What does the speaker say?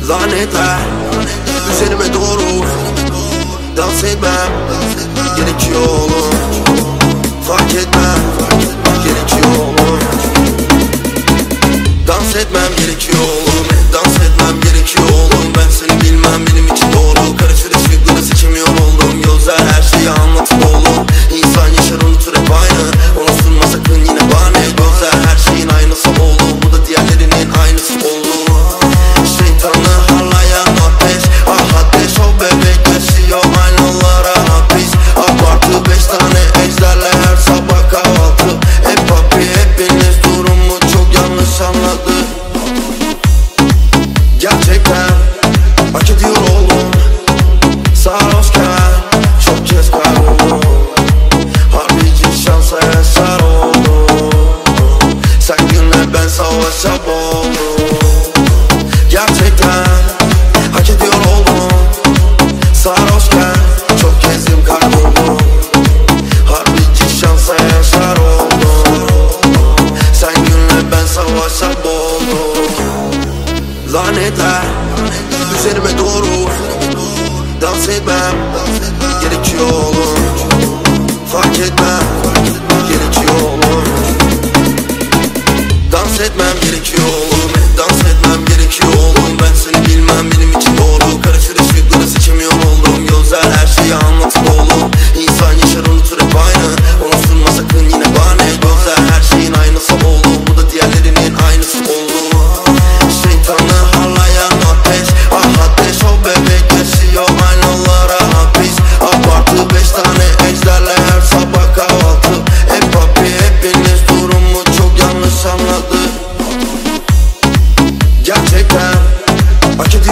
Lanetler üzerime doğru dans etmem gerekiyor oğlum. Fark etmem gerekiyor oğlum. Dans etmem gerekiyor oğlum. Dans etmem gerekiyor oğlum. Ben seni bilmem, benim için doğru. Karışır ışıkları seçemiyor oldum. Gözler her şeyi anlatır oğlum. İnsan yaşar unutur hep aynı. Onu sunma sakın yine bahane. Gözler her şeyin aynısı oğlum. Bu da diğerlerinin aynısı oğlum. Şeytanı harlayan ateş, ah ateş o bebek yaşıyor aynalara hapis. Abartı 5 tane ejderle her sabah kahvaltı. Hep papi hepiniz durumu çok yanlış anladı. Gerçekten hak ediyor oğlum. Sarhoşken çok kez kayboldum. Harbici şansa yaşar oldum. Sen günle ben savaşa boğuldum. Gerçekten hak ediyor oğlum. Sarhoşken çok gezdim kayboldum. Harbici şansa yaşar oldum. Sen günle ben savaşa boğuldum. Lanetler üzerime doğru dans etmem gerekiyor oğlum. Fark etmem gerekiyor oğlum. Dans etmem gerekiyor oğlum. Dans etmem gerekiyor oğlum. Ben seni bilmem, benim için doğru. Karışır ışıkları seçemiyor oldum. Gözler her şeyi anlatır oğlum. İnsan yaşar unutur hep aynı. Onu sunma sakın yine bahane. Gözler her şeyin aynısı oğlum. Bu da diğerlerinin aynısı oğlum. Şeytanı harlayan ateş, ah ateş o bebek yaşıyor aynalara hapis. Abartı 5 tane ejderle her sabah kahvaltı. Hep papi hepiniz durumu çok yanlış anladı. Gerçekten hak ediyor